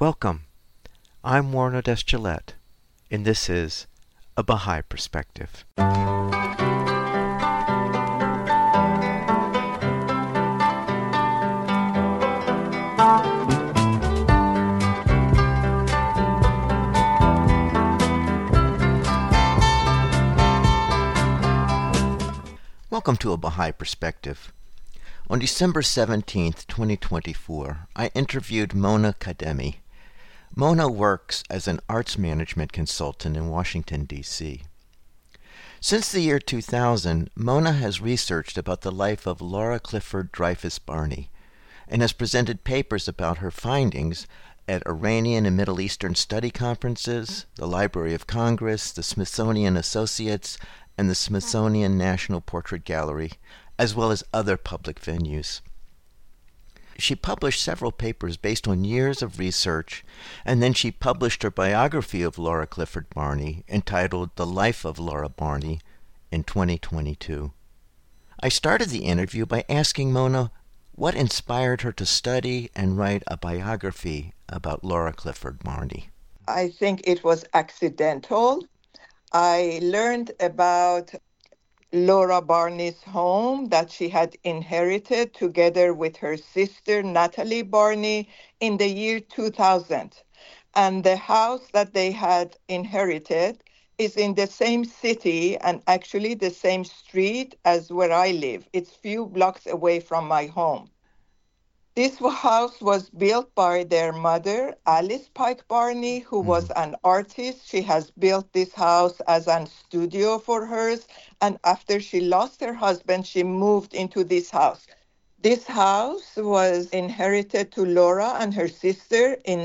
Welcome. I'm Warren Odess-Gillette, and this is A Baha'i Perspective. Welcome to A Baha'i Perspective. On December 17th, 2024, I interviewed Mona Kademi. Mona works as an arts management consultant in Washington, D.C. Since the year 2000, Mona has researched about the life of Laura Clifford Dreyfus Barney and has presented papers about her findings at Iranian and Middle Eastern study conferences, the Library of Congress, the Smithsonian Associates, and the Smithsonian National Portrait Gallery, as well as other public venues. She published several papers based on years of research, and then she published her biography of Laura Clifford Barney, entitled The Life of Laura Barney, in 2022. I started the interview by asking Mona what inspired her to study and write a biography about Laura Clifford Barney. I think it was accidental. I learned about Laura Barney's home that she had inherited together with her sister Natalie Barney in the year 2000. And the house that they had inherited is in the same city and actually the same street as where I live. It's few blocks away from my home. This house was built by their mother, Alice Pike Barney, who was an artist. She has built this house as a studio for hers. And after she lost her husband, she moved into this house. This house was inherited to Laura and her sister in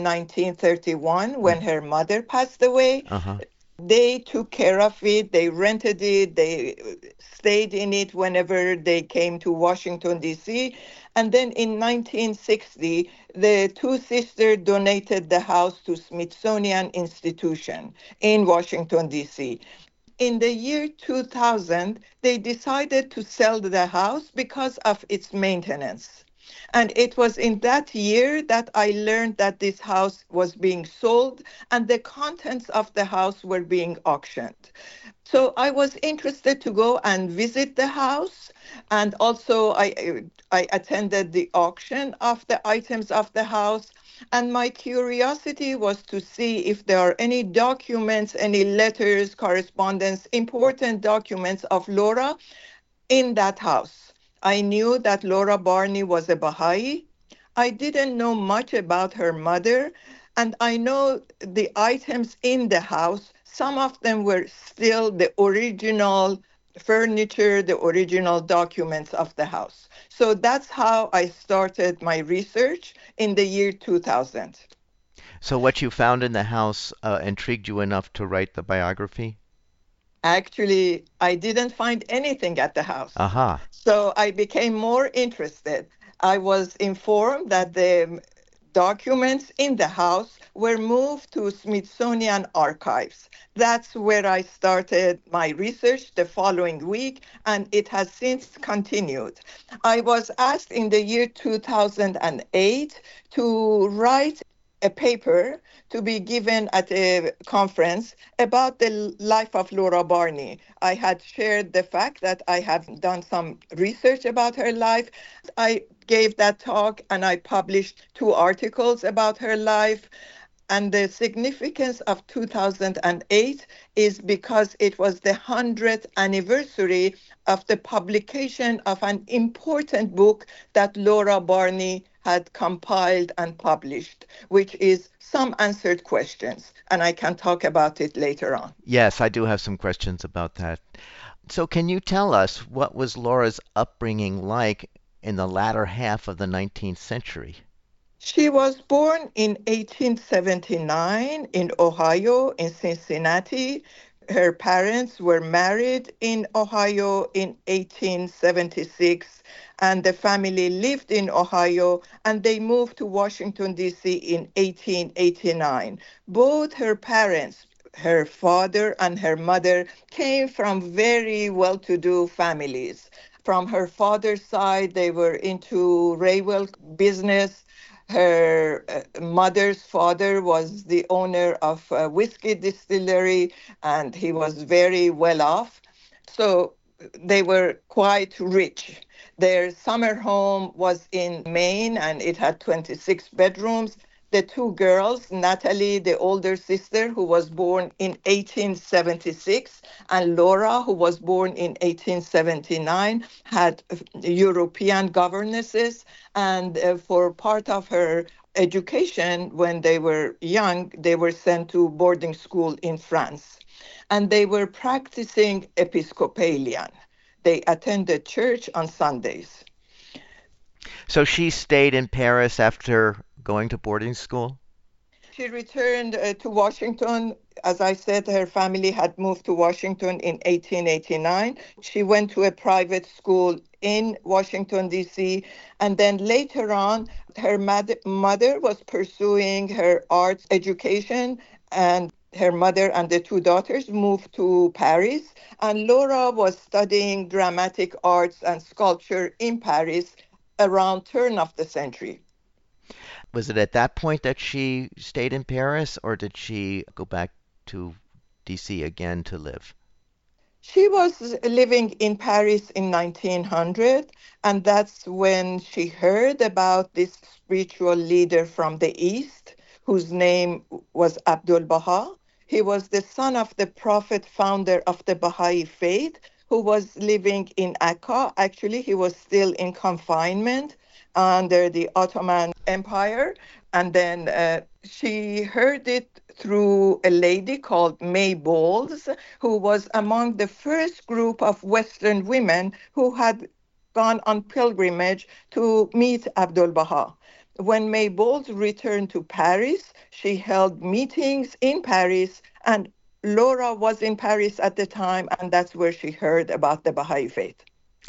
1931 when her mother passed away. They took care of it. They rented it. They stayed in it whenever they came to Washington, D.C. And then in 1960, the two sisters donated the house to Smithsonian Institution in Washington, D.C. In the year 2000, they decided to sell the house because of its maintenance. And it was in that year that I learned that this house was being sold and the contents of the house were being auctioned. So I was interested to go and visit the house. And also I attended the auction of the items of the house. And my curiosity was to see if there are any documents, any letters, correspondence, important documents of Laura in that house. I knew that Laura Barney was a Baha'i. I didn't know much about her mother, and I know the items in the house, some of them were still the original furniture, the original documents of the house. So that's how I started my research in the year 2000. So what you found in the house intrigued you enough to write the biography? Actually, I didn't find anything at the house. So I became more interested. I was informed that the documents in the house were moved to Smithsonian Archives. That's where I started my research the following week, and it has since continued. I was asked in the year 2008 to write a paper to be given at a conference about the life of Laura Barney. I had shared the fact that I have done some research about her life. I gave that talk and I published 2 articles about her life. And the significance of 2008 is because it was the 100th anniversary of the publication of an important book that Laura Barney had compiled and published, which is Some Answered Questions. And I can talk about it later on. Yes, I do have some questions about that. So can you tell us what was Laura's upbringing like in the latter half of the 19th century? She was born in 1879 in Ohio, in Cincinnati. Her parents were married in Ohio in 1876, and the family lived in Ohio, and they moved to Washington, D.C. in 1889. Both her parents, her father and her mother, came from very well-to-do families. From her father's side, they were into railway business. Her mother's father was the owner of a whiskey distillery, and he was very well off. So they were quite rich. Their summer home was in Maine, and it had 26 bedrooms. The two girls, Natalie, the older sister, who was born in 1876, and Laura, who was born in 1879, had European governesses. And for part of her education, when they were young, they were sent to boarding school in France. And they were practicing Episcopalian. They attended church on Sundays. So she stayed in Paris after going to boarding school? She returned to Washington. As I said, her family had moved to Washington in 1889. She went to a private school in Washington, D.C. And then later on, her mother was pursuing her arts education, and her mother and the two daughters moved to Paris. And Laura was studying dramatic arts and sculpture in Paris around turn of the century. Was it at that point that she stayed in Paris, or did she go back to DC again to live? She was living in Paris in 1900, and that's when she heard about this spiritual leader from the East, whose name was Abdul Baha. He was the son of the prophet founder of the Baha'i faith, who was living in Akka. Actually, he was still in confinement under the Ottoman Empire. And then she heard it through a lady called May Bowles, who was among the first group of Western women who had gone on pilgrimage to meet Abdul Baha. When May Bowles returned to Paris, she held meetings in Paris, and Laura was in Paris at the time, and that's where she heard about the Baha'i faith.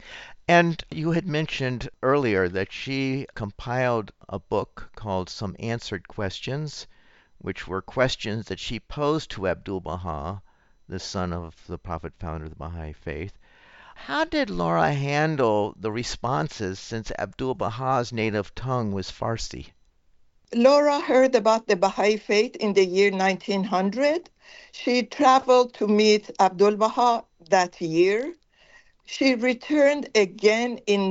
And you had mentioned earlier that she compiled a book called Some Answered Questions, which were questions that she posed to Abdul Baha, the son of the prophet founder of the Baha'i faith. How did Laura handle the responses since Abdul Baha's native tongue was Farsi? Laura heard about the Baha'i faith in the year 1900. She traveled to meet Abdul Baha that year. She returned again in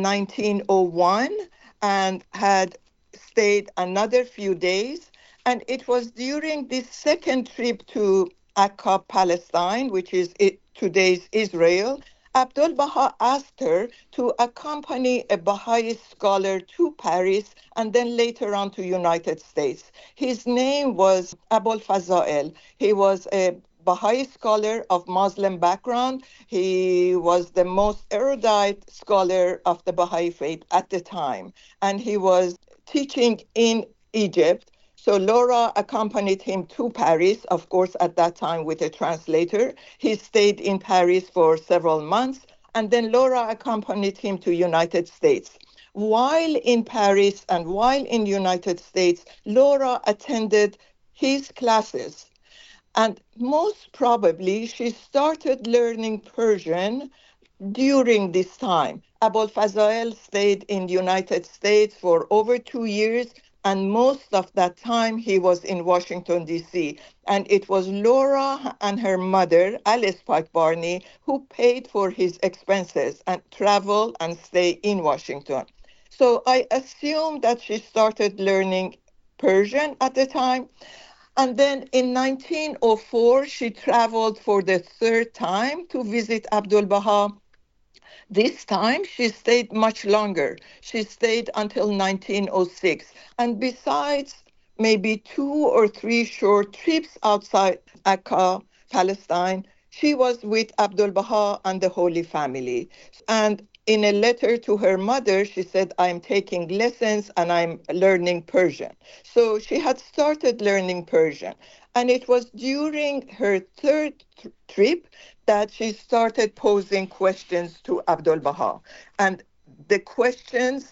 1901 and had stayed another few days. And it was during this second trip to Akka, Palestine, which is today's Israel. Abdul Baha asked her to accompany a Baha'i scholar to Paris and then later on to United States. His name was Abul Fazail. He was a Baha'i scholar of Muslim background. He was the most erudite scholar of the Baha'i faith at the time, and he was teaching in Egypt. So Laura accompanied him to Paris, of course, at that time with a translator. He stayed in Paris for several months, and then Laura accompanied him to United States. While in Paris and while in United States, Laura attended his classes, and most probably, she started learning Persian during this time. Abul Fazail stayed in the United States for over 2 years, and most of that time he was in Washington, D.C. And it was Laura and her mother, Alice Pike Barney, who paid for his expenses and travel and stay in Washington. So I assume that she started learning Persian at the time. And then in 1904, she traveled for the third time to visit Abdul Baha. This time, she stayed much longer. She stayed until 1906. And besides maybe 2 or 3 short trips outside Akka, Palestine, she was with Abdul Baha and the Holy Family. And in a letter to her mother, she said, I'm taking lessons and I'm learning Persian. So she had started learning Persian. And it was during her third trip that she started posing questions to Abdul Baha. And the questions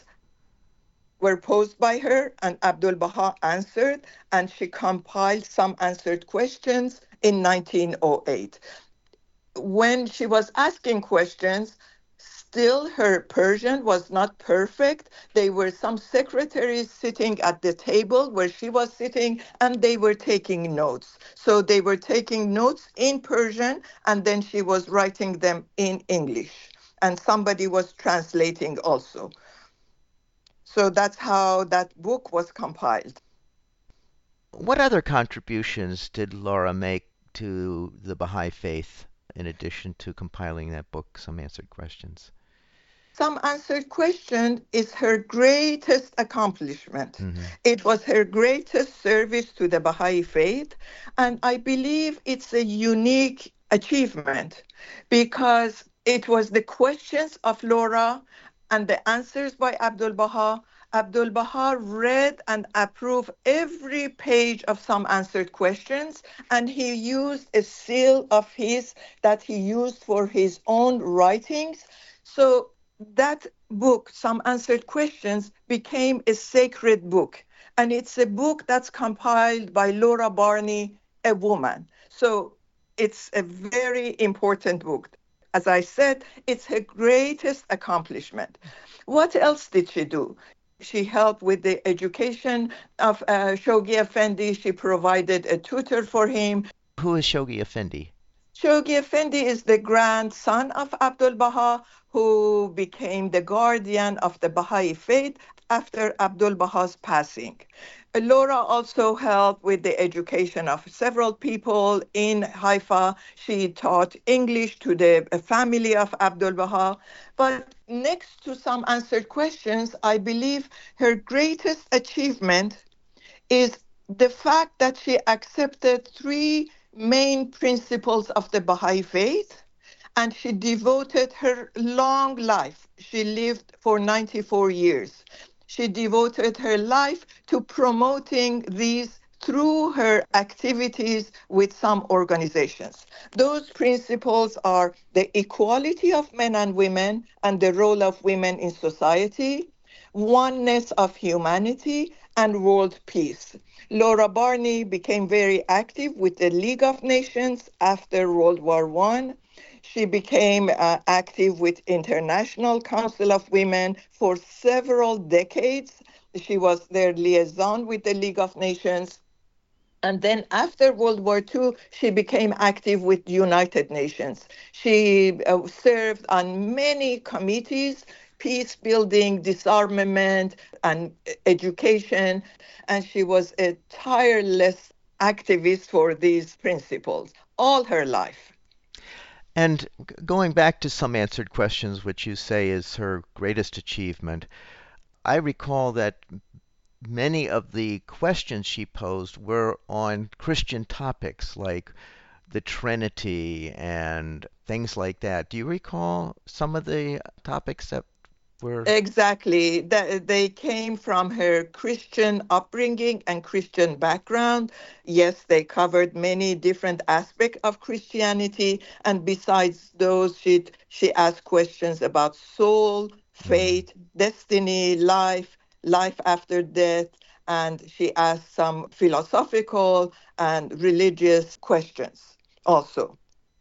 were posed by her, and Abdul Baha answered, and she compiled some answered questions in 1908. When she was asking questions, still her Persian was not perfect. There were some secretaries sitting at the table where she was sitting, and they were taking notes. So they were taking notes in Persian, and then she was writing them in English. And somebody was translating also. So that's how that book was compiled. What other contributions did Laura make to the Baha'i Faith in addition to compiling that book, Some Answered Questions? Some Answered Question is her greatest accomplishment. Hmm. It was her greatest service to the Baha'i Faith, and I believe it's a unique achievement because it was the questions of Laura and the answers by Abdul Baha. Abdul Baha read and approved every page of Some Answered Questions, and he used a seal of his that he used for his own writings. So that book, Some Answered Questions, became a sacred book. And it's a book that's compiled by Laura Barney, a woman. So it's a very important book. As I said, it's her greatest accomplishment. What else did she do? She helped with the education of Shoghi Effendi. She provided a tutor for him. Who is Shoghi Effendi? Shoghi Effendi is the grandson of Abdul Baha, who became the guardian of the Baha'i faith after Abdul Baha's passing. Laura also helped with the education of several people in Haifa. She taught English to the family of Abdul Baha. But next to Some Answered Questions, I believe her greatest achievement is the fact that she accepted three main principles of the Baha'i faith, and she devoted her long life. She lived for 94 years. She devoted her life to promoting these through her activities with some organizations. Those principles are the equality of men and women and the role of women in society, oneness of humanity, and world peace. Laura Barney became very active with the League of Nations after World War I. She became active with International Council of Women for several decades. She was their liaison with the League of Nations. And then after World War II, she became active with the United Nations. She served on many committees, peace building, disarmament, and education. And she was a tireless activist for these principles all her life. And going back to Some Answered Questions, which you say is her greatest achievement, I recall that many of the questions she posed were on Christian topics like the Trinity and things like that. Do you recall some of the topics that were? Exactly. They came from her Christian upbringing and Christian background. Yes, they covered many different aspects of Christianity. And besides those, she asked questions about soul, Mhm. faith, destiny, life after death. And she asked some philosophical and religious questions also.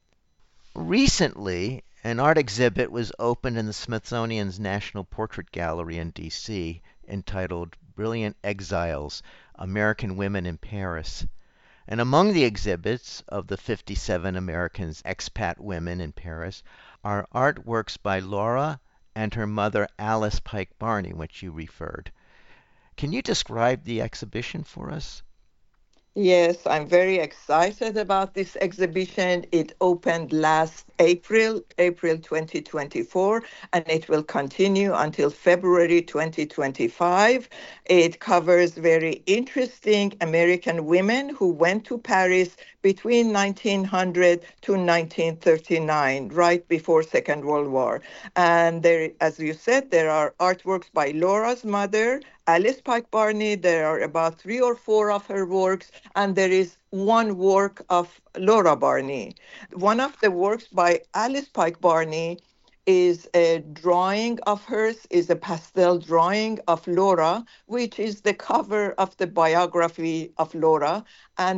Recently, an art exhibit was opened in the Smithsonian's National Portrait Gallery in D.C. entitled Brilliant Exiles: American Women in Paris. And among the exhibits of the 57 American expat women in Paris are artworks by Laura and her mother Alice Pike Barney, which you referred. Can you describe the exhibition for us? Yes, I'm very excited about this exhibition. It opened last April 2024, and it will continue until February 2025. It covers very interesting American women who went to Paris between 1900 to 1939, right before Second World War. And there, as you said, there are artworks by Laura's mother, Alice Pike Barney. There are about three or four of her works, and there is one work of Laura Barney. One of the works by Alice Pike Barney is a drawing of hers, is a pastel drawing of Laura, which is the cover of the biography of Laura. And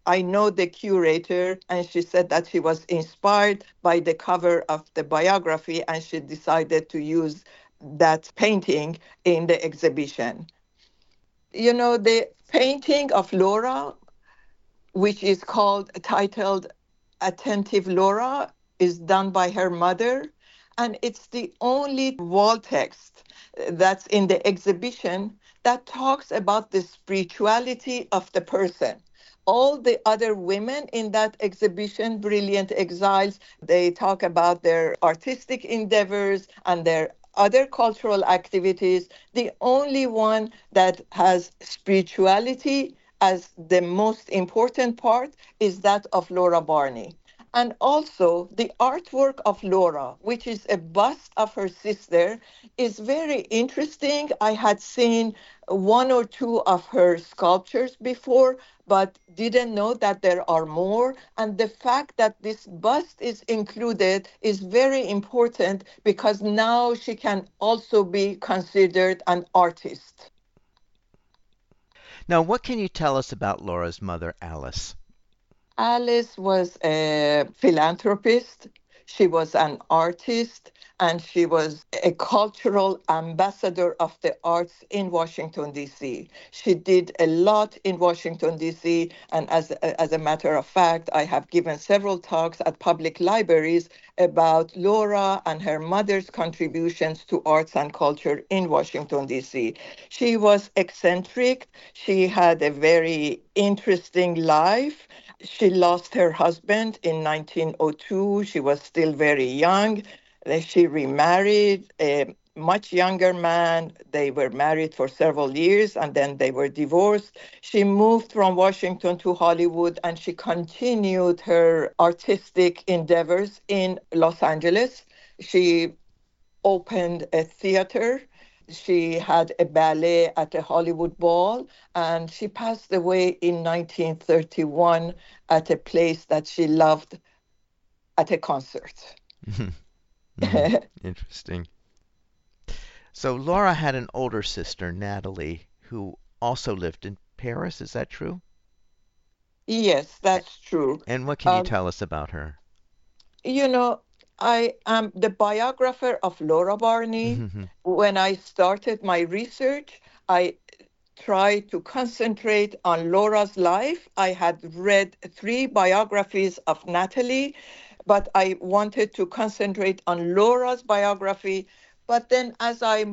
I know the curator, and she said that she was inspired by the cover of the biography, and she decided to use that painting in the exhibition. You know, the painting of Laura, which is titled Attentive Laura, is done by her mother. And it's the only wall text that's in the exhibition that talks about the spirituality of the person. All the other women in that exhibition, Brilliant Exiles, they talk about their artistic endeavors and their other cultural activities. The only one that has spirituality as the most important part is that of Laura Barney. And also, the artwork of Laura, which is a bust of her sister, is very interesting. I had seen one or two of her sculptures before, but didn't know that there are more. And the fact that this bust is included is very important because now she can also be considered an artist. Now, what can you tell us about Laura's mother, Alice? Alice was a philanthropist, she was an artist, and she was a cultural ambassador of the arts in Washington, D.C. She did a lot in Washington, D.C., and as a matter of fact, I have given several talks at public libraries about Laura and her mother's contributions to arts and culture in Washington, D.C. She was eccentric, she had a very interesting life. She lost her husband in 1902. She was still very young. She remarried a much younger man. They were married for several years and then they were divorced. She moved from Washington to Hollywood and she continued her artistic endeavors in Los Angeles. She opened a theater. She had a ballet at a Hollywood ball, and she passed away in 1931 at a place that she loved at a concert. Interesting. So Laura had an older sister, Natalie, who also lived in Paris. Is that true? Yes, A- that's true. And what can you Um, tell us about her? you know, I am the biographer of Laura Barney. When I started my research, I tried to concentrate on Laura's life. I had read three biographies of Natalie, but I wanted to concentrate on Laura's biography. But then as I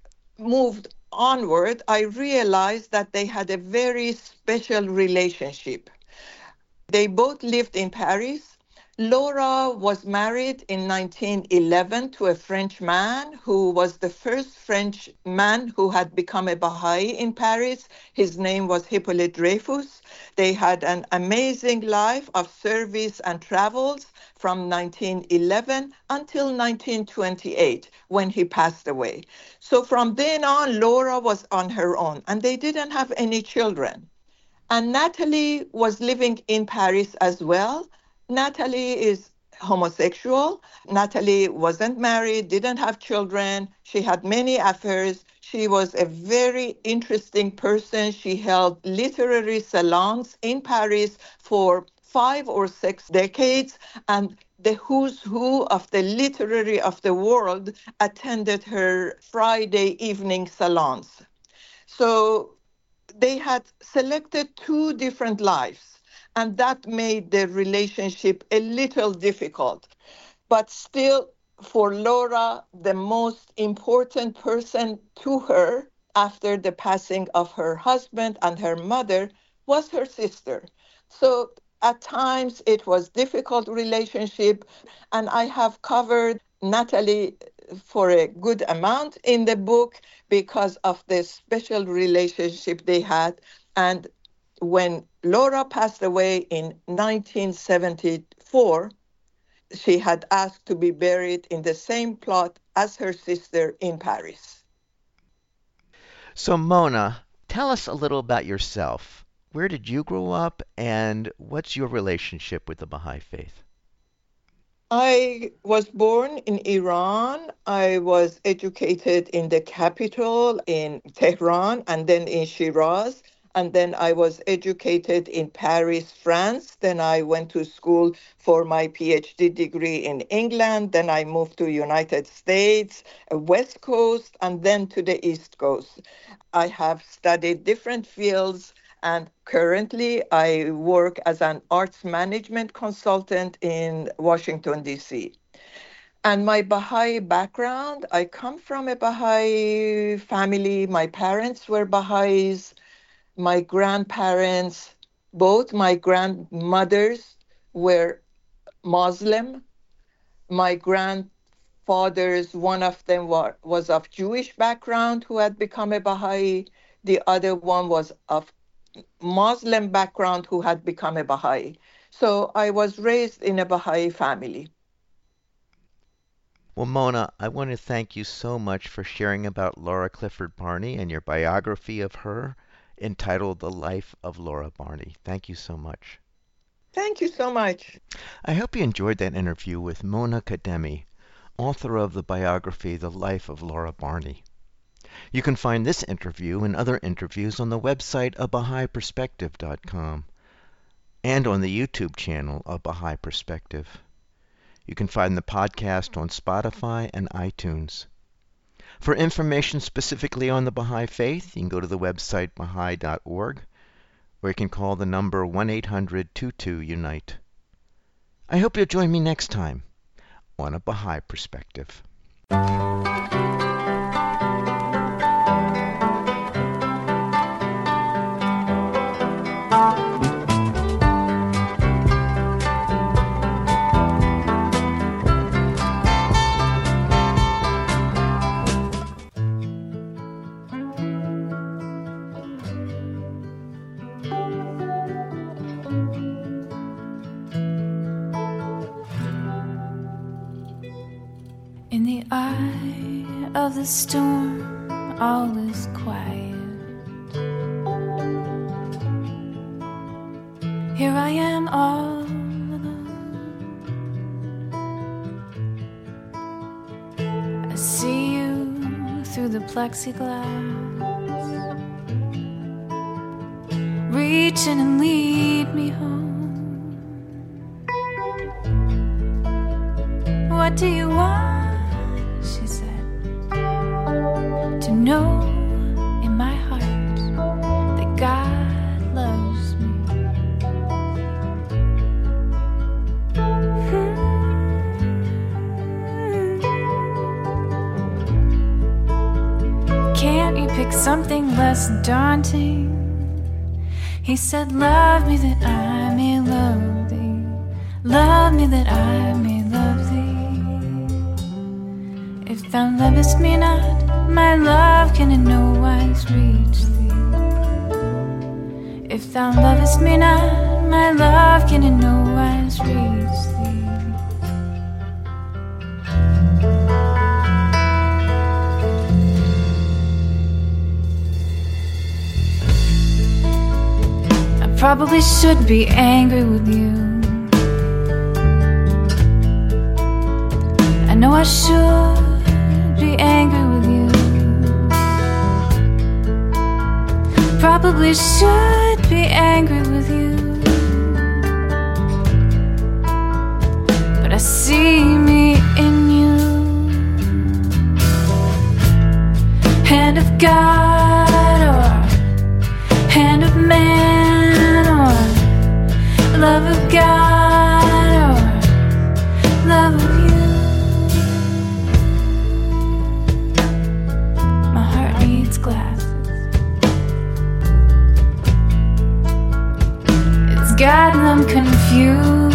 moved onward, I realized that they had a very special relationship. They both lived in Paris. Laura was married in 1911 to a French man who was the first French man who had become a Baha'i in Paris. His name was Hippolyte Dreyfus. They had an amazing life of service and travels from 1911 until 1928 when he passed away. So from then on, Laura was on her own and they didn't have any children. And Natalie was living in Paris as well. Natalie is homosexual. Natalie wasn't married, didn't have children. She had many affairs. She was a very interesting person. She held literary salons in Paris for 5 or 6 decades, and the who's who of the literary of the world attended her Friday evening salons. So they had selected two different lives, and that made the relationship a little difficult. But still, for Laura, the most important person to her after the passing of her husband and her mother was her sister. So at times it was difficult relationship, and I have covered Natalie for a good amount in the book because of the special relationship they had. And when Laura passed away in 1974, she had asked to be buried in the same plot as her sister in Paris. So, Mona, tell us a little about yourself. Where did you grow up, and what's your relationship with the Baha'i Faith? I was born in Iran. I was educated in the capital in Tehran and then in Shiraz. And then I was educated in Paris, France. Then I went to school for my PhD degree in England. Then I moved to United States, West Coast, and then to the East Coast. I have studied different fields, and currently I work as an arts management consultant in Washington, D.C. And my Baha'i background, I come from a Baha'i family. My parents were Baha'is. My grandparents, both my grandmothers were Muslim. My grandfathers, one of them was of Jewish background who had become a Baha'i. The other one was of Muslim background who had become a Baha'i. So I was raised in a Baha'i family. Well, Mona, I want to thank you so much for sharing about Laura Clifford Barney and your biography of her entitled The Life of Laura Barney. Thank you so much. Thank you so much. I hope you enjoyed that interview with Mona Kademi, author of the biography The Life of Laura Barney. You can find this interview and other interviews on the website abahaiperspective.com and on the YouTube channel of Baha'i Perspective. You can find the podcast on Spotify and iTunes. For information specifically on the Baha'i Faith, you can go to the website baha'i.org, or you can call the number 1-800-22-UNITE. I hope you'll join me next time on A Baha'i Perspective. In the eye of the storm, all is quiet. Here I am all alone. I see you through the plexiglass, reach in and lead me home. What do you want? She said, to know in my heart that God loves me. Can't you pick something less daunting? He said, love me that I may love thee. Love me that I may love thee. If thou lovest me not, my love can in no wise reach thee. If thou lovest me not, my love can in no wise reach thee. I probably should be angry with you. I know I should be angry with you. Probably should be angry with you. But I see me in you. Hand of God or hand of man or love of God or love of you. God, and I'm confused.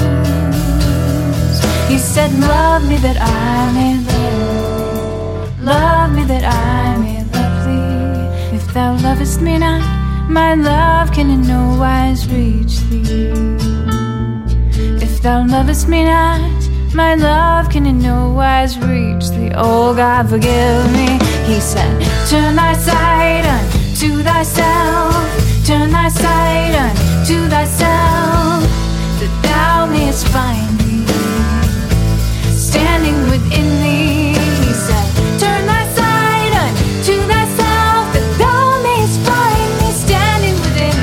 He said, love me that I may love thee. Love me that I may love thee. If thou lovest me not, my love can in no wise reach thee. If thou lovest me not, my love can in no wise reach thee. Oh God, forgive me. He said, turn thy sight unto thyself. Turn thy sight unto thyself, that thou mayest find me standing within thee. He said, turn thy sight unto thyself, that thou mayest find me standing within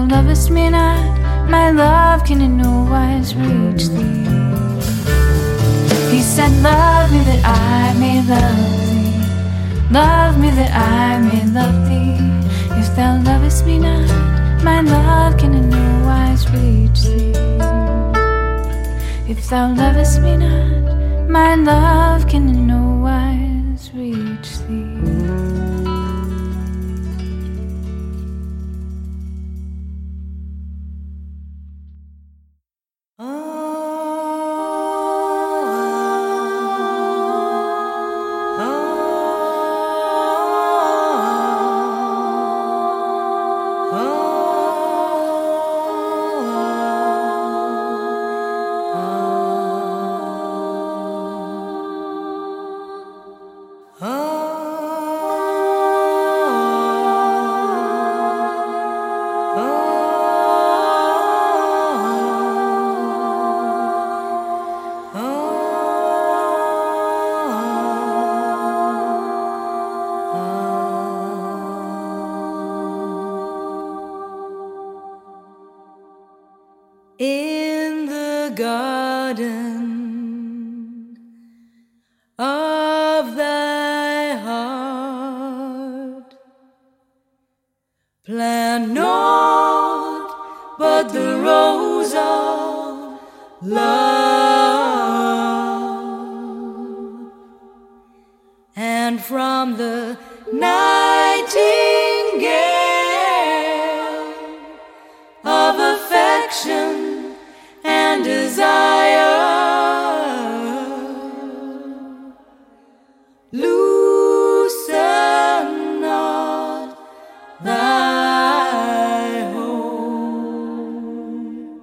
lovest me not, my love can in no wise reach thee. He said, love me that I may love thee. Love me that I may love thee. If thou lovest me not, my love can in no wise reach thee. If thou lovest me not, my love can in no wise reach thee. In the garden of thy heart, plant not but the rose of love, and from the nightingale of affection and desire, loosen not thy hold.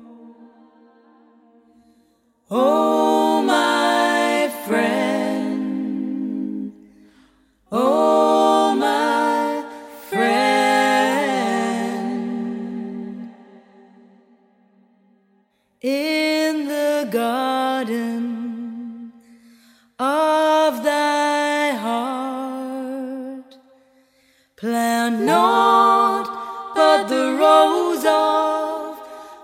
Oh, my friend, oh, my friend, in the garden of thy heart, plant not but the rose of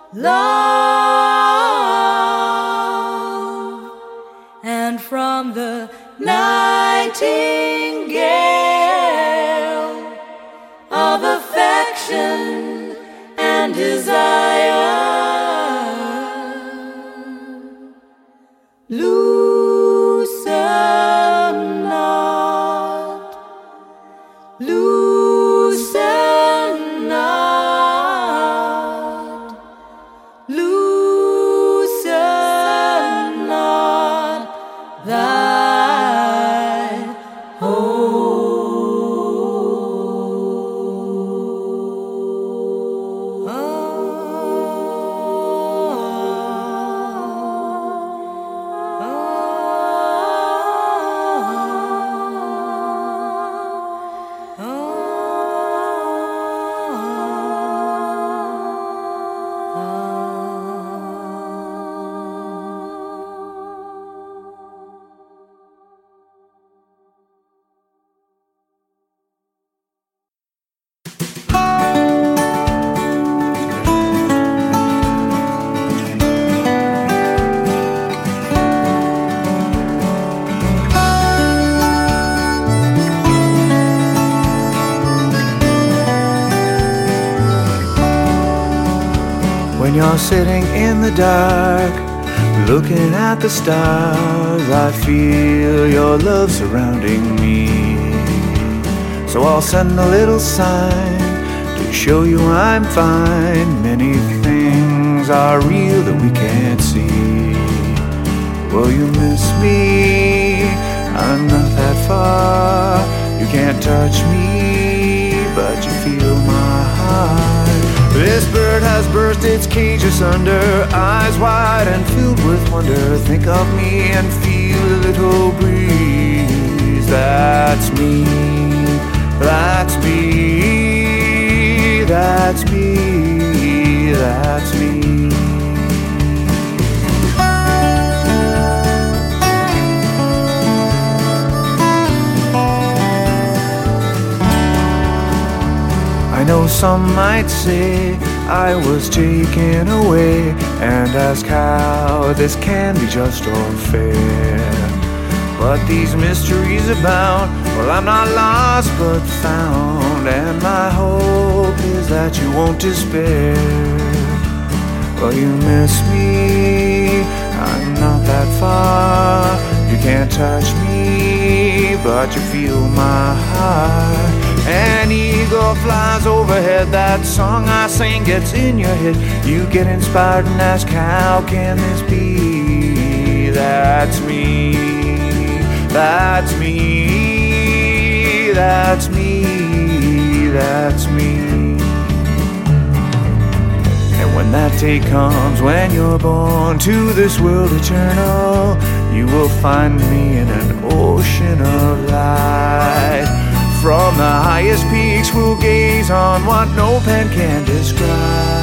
love, and from the nightingale of affection and desire, loosen not, loosen not, loosen not thy hold. When you're sitting in the dark, looking at the stars, I feel your love surrounding me. So I'll send a little sign to show you I'm fine. Many things are real that we can't see. Will you miss me? I'm not that far. You can't touch me, but you feel my heart. This bird has burst its cage asunder, eyes wide and filled with wonder. Think of me and feel a little breeze. That's me, that's me, that's me, that's me. I know some might say I was taken away and ask how this can be just or fair. But these mysteries abound. Well, I'm not lost but found, and my hope is that you won't despair. Well, you miss me, I'm not that far. You can't touch me, but you feel my heart. An eagle flies overhead, that song I sing gets in your head. You get inspired and ask, how can this be? That's me, that's me, that's me, that's me. And when that day comes, when you're born to this world eternal, you will find me in an ocean of light. From the highest peaks we'll gaze on what no pen can describe.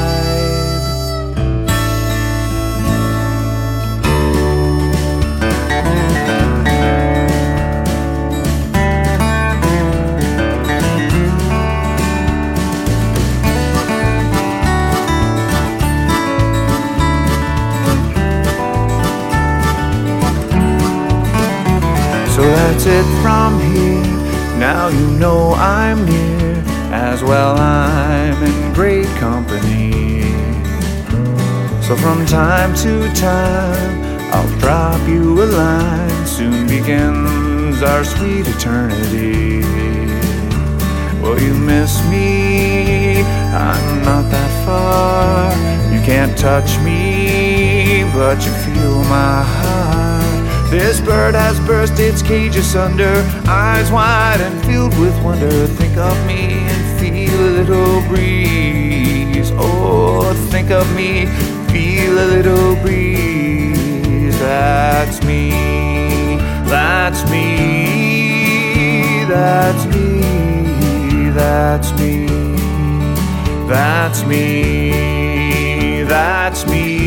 So that's it from here. Now you know I'm near. As well I'm in great company. So from time to time I'll drop you a line. Soon begins our sweet eternity. Well, you miss me, I'm not that far. You can't touch me, but you feel my heart. This bird has burst its cage asunder, eyes wide and filled with wonder. Think of me and feel a little breeze. Oh, think of me, feel a little breeze. That's me, that's me, that's me, that's me, that's me, that's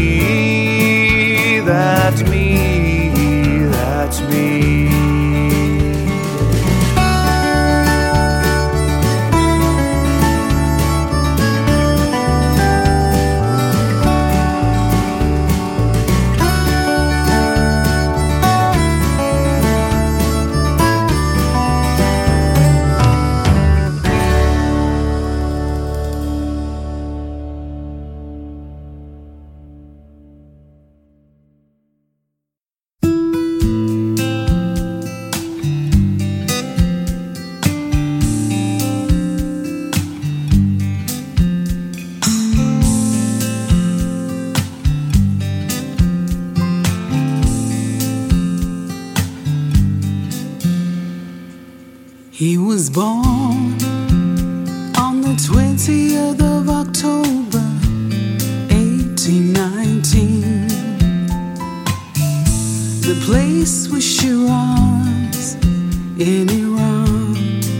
me, that's me. That's me. He was born on the 20th of October, 1819. The place was Shiraz in Iran.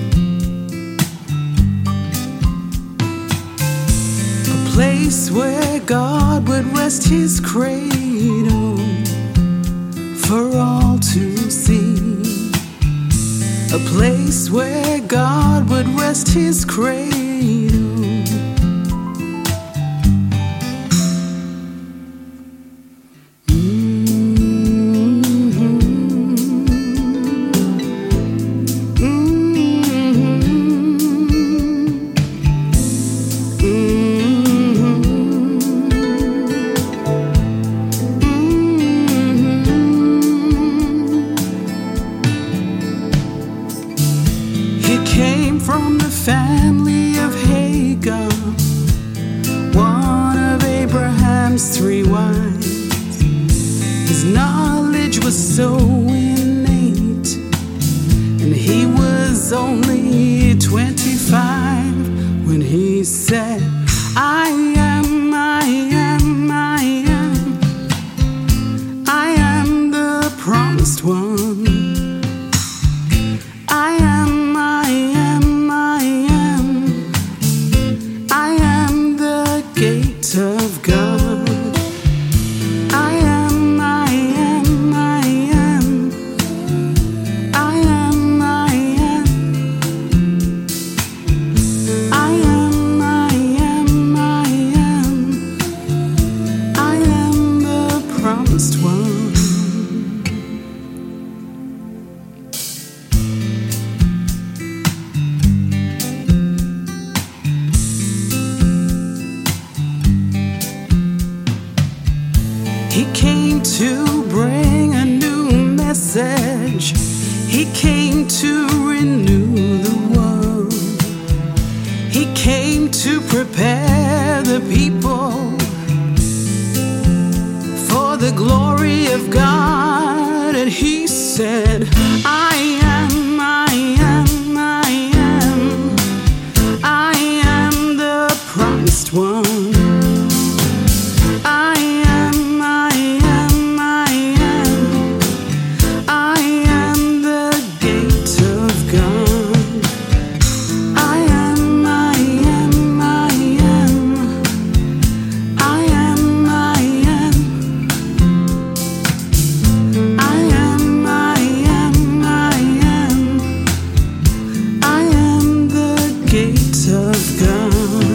A place where God would rest his cradle for all to see. A place where God would rest his cradle. From the family of Hagar, one of Abraham's 3 wives. His knowledge was so innate, and he was only 25 when he said, I am, I am, I am, I am the promised one. I am, I am, I am the gate of God. I am, I am, I am, I am, I am, I am He came to prepare the people for the glory of God. And he said, I am, I am, I am, I am the promised one. I am, I am, I am, I am the gate of God. I am, I am, I am, I am, I am, I am, I am, I am, I am the gate of God.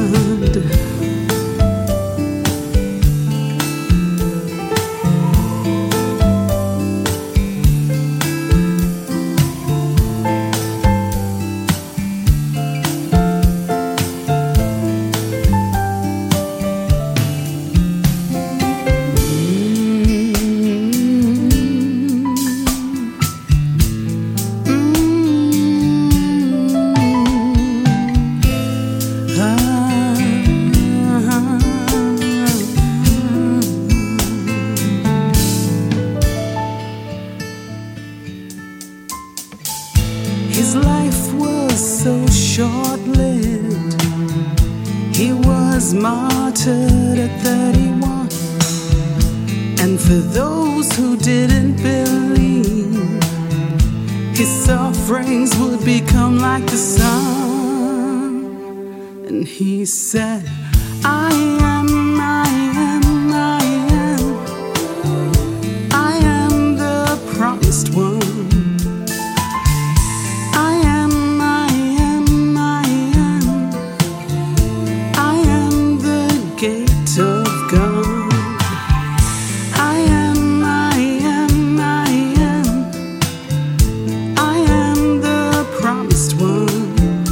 His life was so short-lived. He was martyred at 31. And for those who didn't believe, his sufferings would become like the sun. And he said, I am, I am, I am, I am the promised one. I am, I am, I am, I am the gate of God. I am, I am, I am, I am the promised one.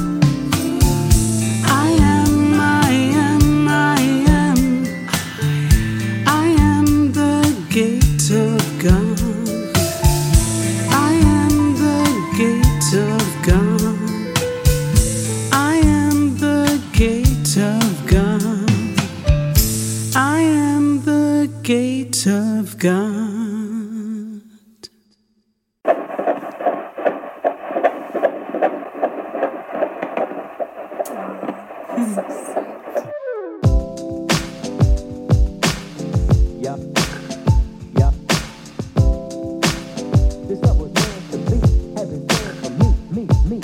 I am, I am, I am, I am the gate of God. I am the gate of God. I am the gate of God. I am the gate of God. Yup. Yup. This love was meant to be. Heaven sent for me.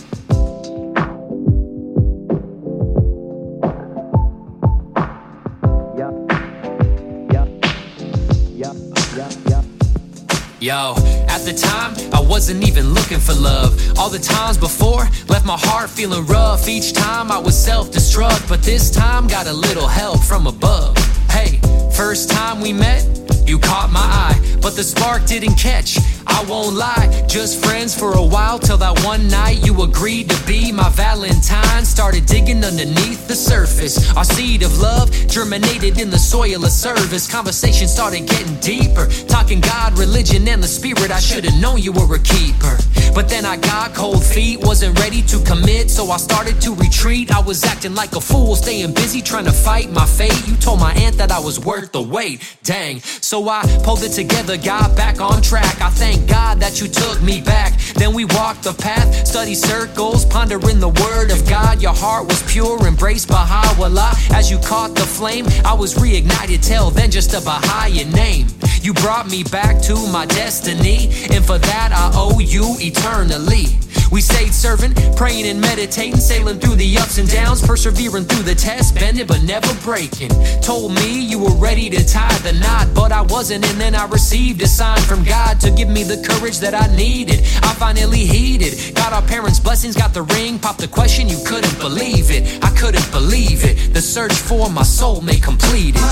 Yup. Yup. Yup. Yup. Yup. Yo, at the time, I wasn't even looking for love. All the times before, left my heart feeling rough. Each time I was self-destruct, but this time got a little help from above. Hey, first time we met, you caught my eye, but the spark didn't catch. I won't lie, just friends for a while, till that one night you agreed to be my Valentine. Started digging underneath the surface. Our seed of love germinated in the soil of service. Conversation started getting deeper, talking God, religion, and the spirit. I should've known you were a keeper, but then I got cold feet, wasn't ready to commit, so I started to retreat. I was acting like a fool, staying busy trying to fight my fate. You told my aunt that I was worth the wait, dang. So I pulled it together, got back on track. I thank God that you took me back. Then we walked the path, study circles, pondering the word of God. Your heart was pure, embraced Baha'u'llah. As you caught the flame, I was reignited, till then just a Baha'i name. You brought me back to my destiny, and for that I owe you eternally. We stayed serving, praying and meditating, sailing through the ups and downs, persevering through the test, bending but never breaking. Told me you were ready to tie the knot, but I wasn't, and then I received a sign from God to give me the courage that I needed. I finally heeded, got our parents' blessings, got the ring, popped the question, you couldn't believe it. I couldn't believe it, the search for my soulmate completed.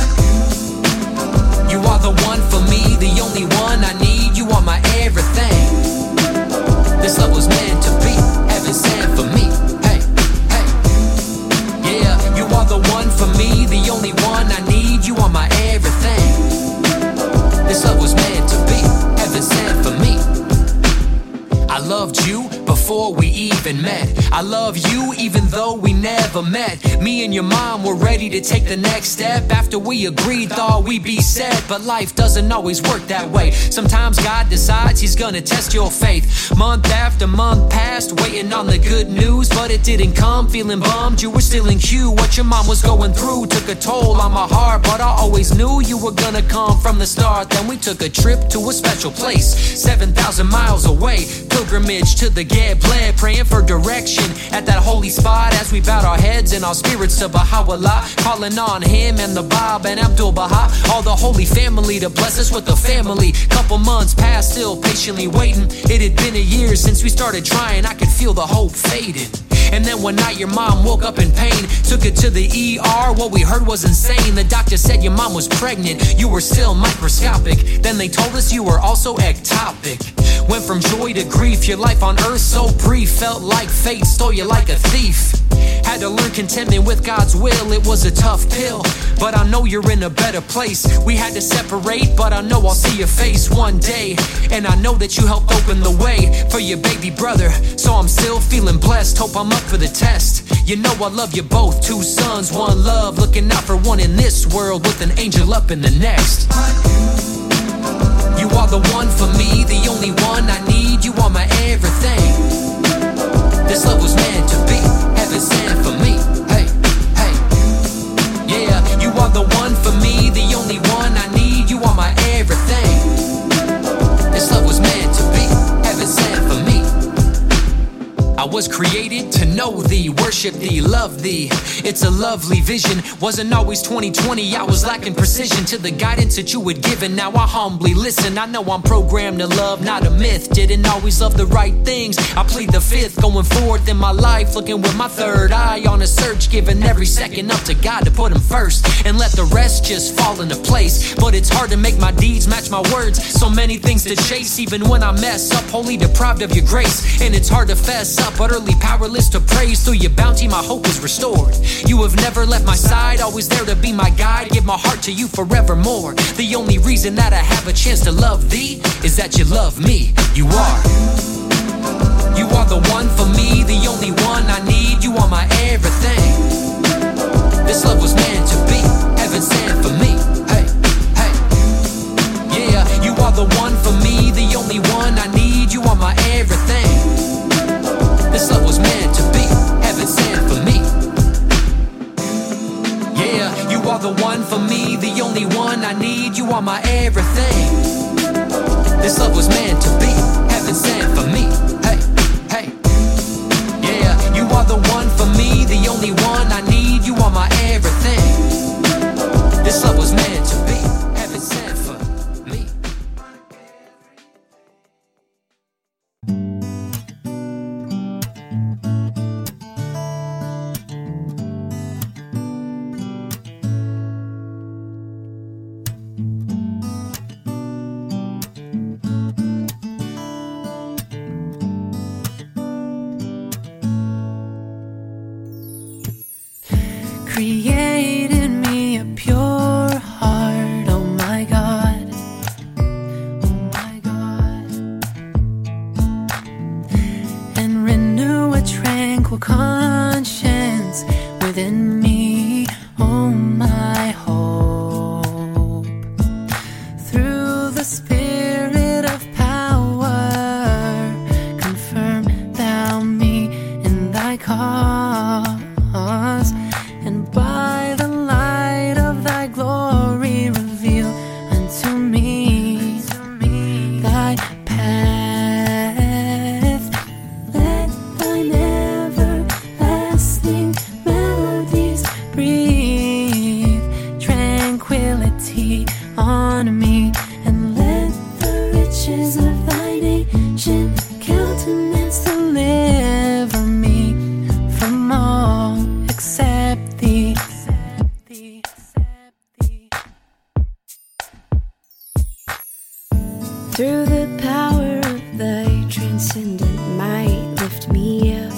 You are the one for me, the only one I need. You are my everything. This love was meant to be, heaven sent for me. Hey, hey, yeah. You are the one for me, the only one I need. You are my everything. This love was meant to be, heaven sent for me. I loved you before we even met. I love you even though we never ever met. Me and your mom were ready to take the next step. After we agreed, thought we'd be set. But life doesn't always work that way. Sometimes God decides he's gonna test your faith. Month after month passed, waiting on the good news, but it didn't come. Feeling bummed, you were still in queue. What your mom was going through took a toll on my heart, but I always knew you were gonna come from the start. Then we took a trip to a special place, 7,000 miles away. Pilgrimage to the Gebel, praying for direction at that holy spot as we bowed our heads and our spirits to Baha'u'llah, calling on him and the Bab and Abdul Baha, all the holy family to bless us with a family. Couple months passed, still patiently waiting. It had been a year since we started trying. I could feel the hope fading. And then one night your mom woke up in pain. Took her to the ER, what we heard was insane. The doctor said your mom was pregnant, you were still microscopic. Then they told us you were also ectopic. Went from joy to grief, your life on earth so brief. Felt like fate stole you like a thief. Had to learn contentment with God's will, it was a tough pill. But I know you're in a better place. We had to separate, but I know I'll see your face one day. And I know that you helped open the way for your baby brother. So I'm still feeling blessed, hope I'm up for the test. You know I love you both, two sons, one love. Looking out for one in this world with an angel up in the next. You are the one for me, the only one I need. You are my everything. This love was meant to be, heaven sent for me. Hey, hey. Yeah, you are the one for me, the only one I need. You are my everything. This love was meant to be, heaven sent for me. I was created to know thee, worship thee, love thee. It's a lovely vision. Wasn't always 20/20, I was lacking precision to the guidance that you had given. Now I humbly listen. I know I'm programmed to love, not a myth. Didn't always love the right things. I plead the fifth, going forward in my life, looking with my third eye on a search, giving every second up to God to put him first and let the rest just fall into place. But it's hard to make my deeds match my words. So many things to chase, even when I mess up, wholly deprived of your grace. And it's hard to fess up, utterly powerless to praise. Through your bounty my hope is restored. You have never left my side, always there to be my guide. Give my heart to you forevermore. The only reason that I have a chance to love thee is that you love me. You are the one for me, the only one I need. You are my everything. This love was meant to be, heaven sent for me. Hey, hey. Yeah, you are the one for me, the only one I need. You are my everything. This love was meant to be, heaven sent for me. Yeah, you are the one for me, the only one I need. You are my everything. This love was meant to be, heaven sent for me. Hey, hey. Yeah, you are the one for me, the only one I need. You are my everything. This love was meant to be, heaven sent for me. Created me a pure heart, oh my God, oh my God, and renew a tranquil conscience within me, oh my hope. Through the Spirit of power, confirm thou me in thy cause. And by the light of thy glory reveal unto me thy path. Let thine everlasting melodies breathe tranquility on me, and let the riches of thine ancient countenance deliver me from all except thee. Through the power of thy transcendent might, lift me up,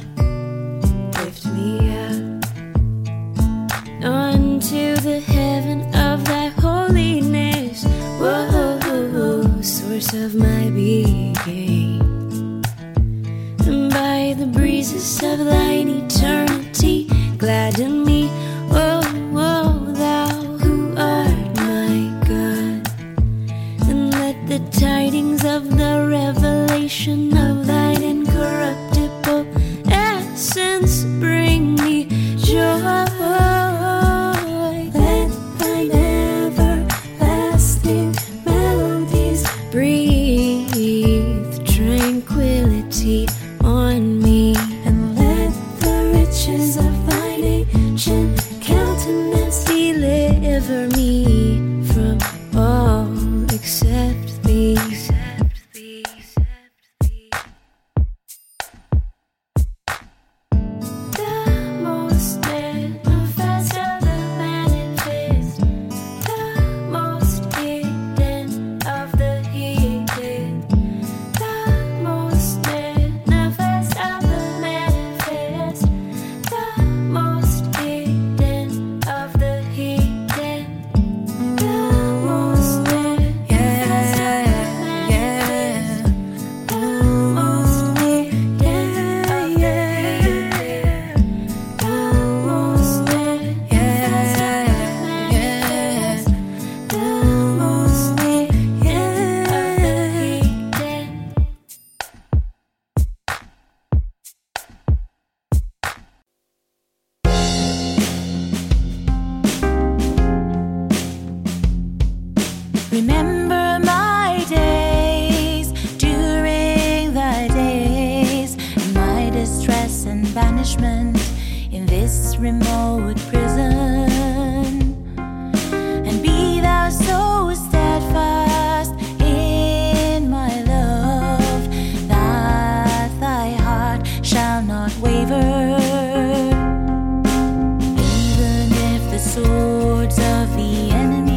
unto the heaven of thy holiness. Whoa, source of my being. And by the breezes of thine eternity, ancient countenance, deliver me from all except thee. Remember my days during the days, my distress and banishment in this remote prison. And be thou so steadfast in my love that thy heart shall not waver. Even if the swords of the enemy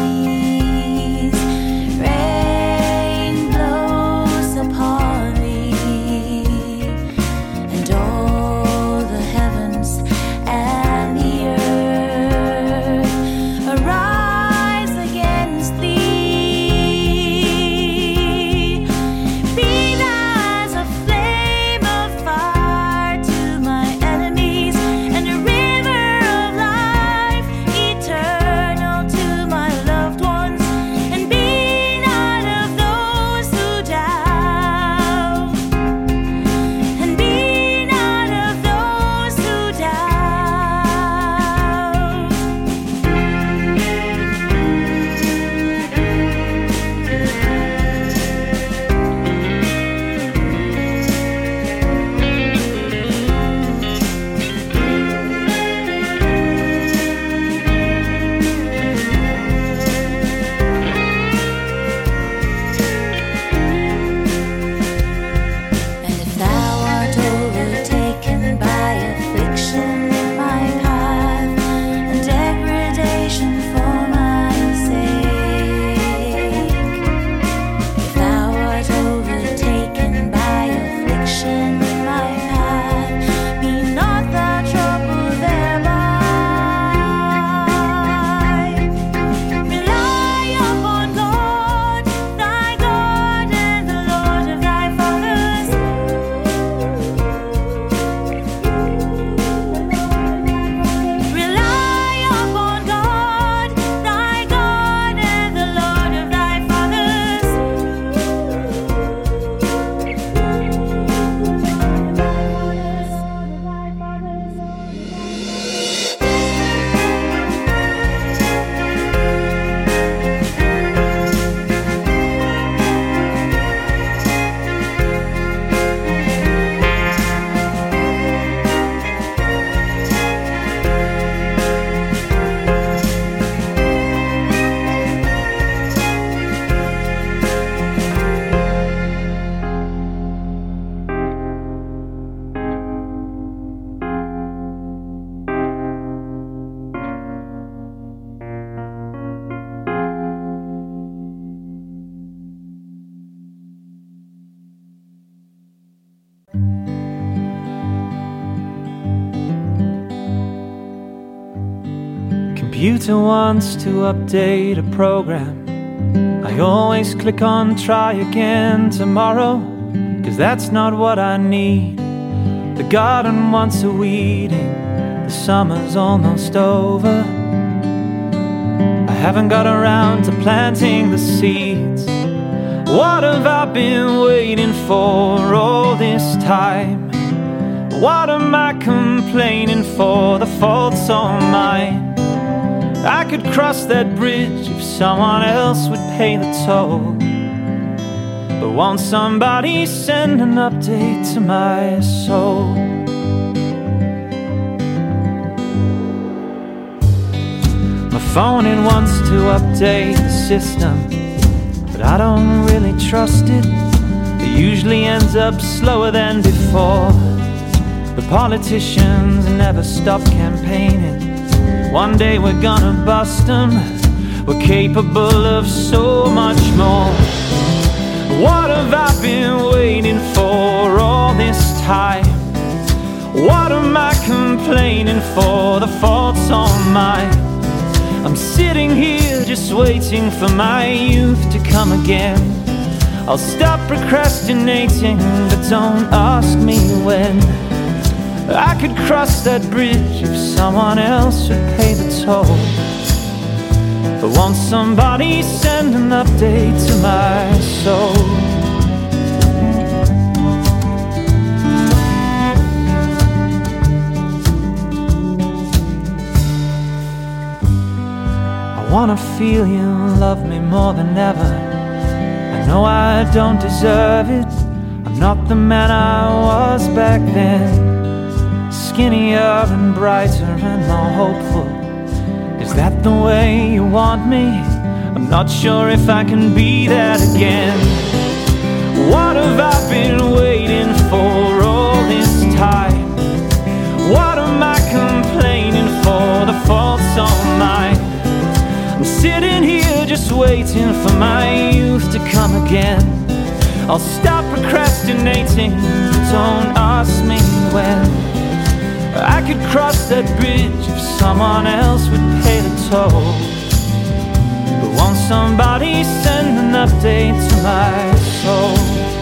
Computer wants to update a program. I always click on try again tomorrow, 'cause that's not what I need. The garden wants a weeding, the summer's almost over. I haven't got around to planting the seeds. What have I been waiting for all this time? What am I complaining for? The fault's all mine. I could cross that bridge if someone else would pay the toll. But won't somebody send an update to my soul? phone it wants to update the system, but I don't really trust it. It usually ends up slower than before. The politicians never stop campaigning. One day we're gonna bust them. We're capable of so much more. What have I been waiting for all this time? What am I complaining for? The fault's all mine. I'm sitting here just waiting for my youth to come again. I'll stop procrastinating, but don't ask me when. I could cross that bridge if someone else would pay the toll. But won't somebody send an update to my soul? I wanna feel you love me more than ever. I know I don't deserve it. I'm not the man I was back then. Skinnier and brighter and more hopeful. Is that the way you want me? I'm not sure if I can be that again. What have I been waiting for all this time? What am I complaining for? The fault's all mine. I'm sitting here just waiting for my youth to come again. I'll stop procrastinating, don't ask me when. I could cross that bridge if someone else would pay the toll. But won't somebody send an update to my soul?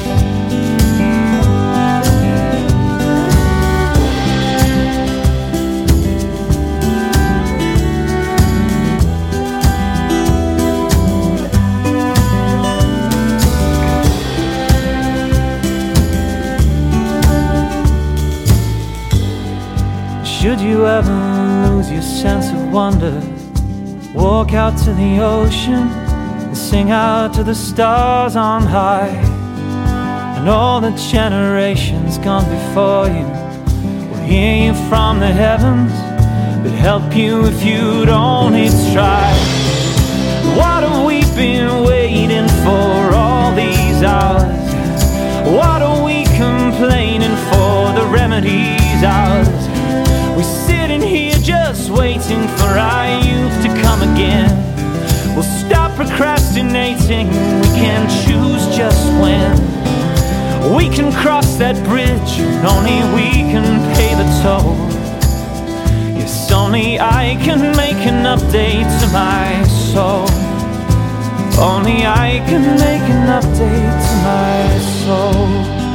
Should you ever lose your sense of wonder, walk out to the ocean and sing out to the stars on high. And all the generations gone before you will hear you from the heavens, but help you if you'd only try. What have we been waiting for all these hours? What are we complaining for? The remedy's ours. We're sitting here just waiting for our youth to come again. We'll stop procrastinating, we can choose just when. We can cross that bridge, and only we can pay the toll. Yes, only I can make an update to my soul. Only I can make an update to my soul.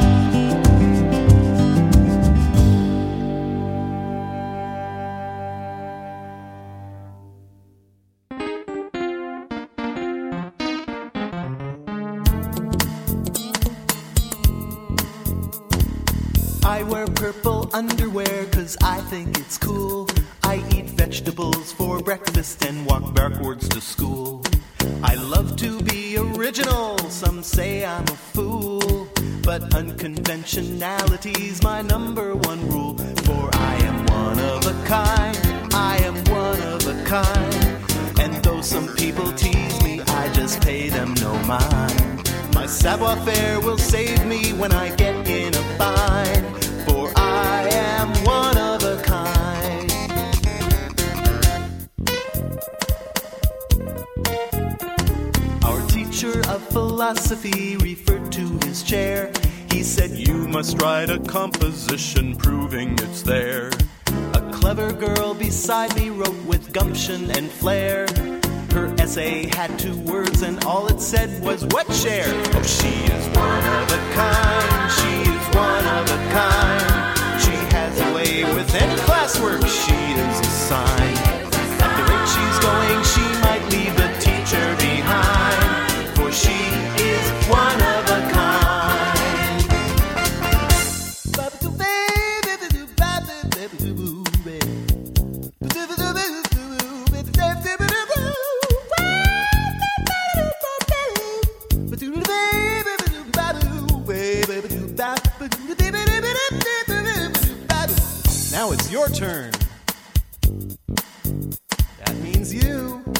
I wear purple underwear 'cause I think it's cool. I eat vegetables for breakfast and walk backwards to school. I love to be original, some say I'm a fool, but unconventionality's my number one rule. For I am one of a kind, I am one of a kind. And though some people tease me, I just pay them no mind. My savoir-faire will save me when I get in a bind. For I am one of a kind. Our teacher of philosophy referred to his chair. He said, "You must write a composition proving it's there." A clever girl beside me wrote with gumption and flair. Her essay had 2 words and all it said was, "What share?" Oh, she is one of a kind. She is one of a kind. She has a way with any classwork she is assigned. At the rate she's going, she might leave the teacher behind. For she is one of a kind. Now it's your turn. That means you.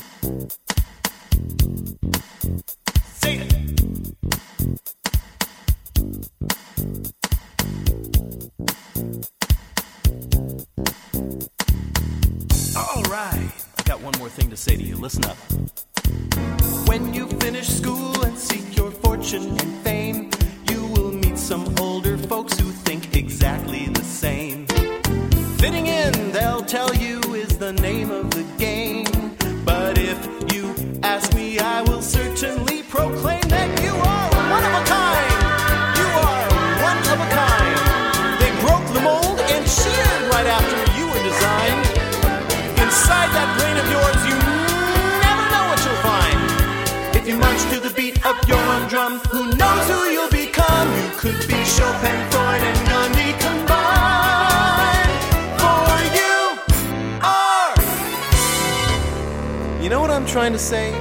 one more thing to say to you. Listen up. When you finish school and seek your fortune and fame, you will meet some older folks who think exactly the same. Fitting in, they'll tell you, is the name of the game. But if you ask me, I will certainly proclaim that you are one of a kind. You are one of a kind. They broke the mold and cheered right after you were designed. Inside that brain of yours, you never know what you'll find. If you march to the beat of your own drum, who knows who you'll become? You could be Chopin, Freud, and Gandhi combined. For you are. You know what I'm trying to say?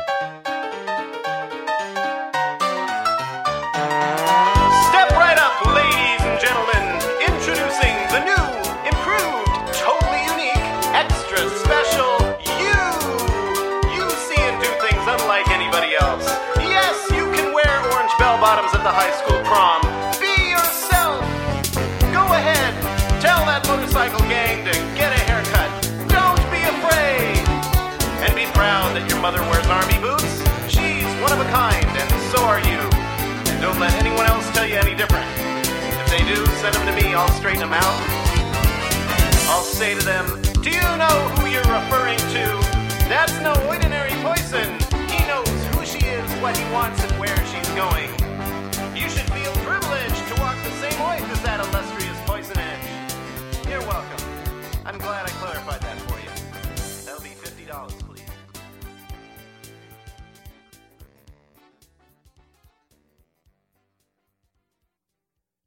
Step right up, ladies and gentlemen. Introducing the new, improved, totally unique, extra special you. You see and do things unlike anybody else. Yes, you can wear orange bell-bottoms at the high school prom. Be yourself. Go ahead. Tell that motorcycle gang to get a haircut. Don't be afraid. And be proud that your mother wears army boots. She's one of a kind, and so are you. And don't let anyone else tell you any different. If they do, send them to me. I'll straighten them out. I'll say to them, do you know who you're referring to? That's no ordinary person. He knows who she is, what he wants, and where she's going.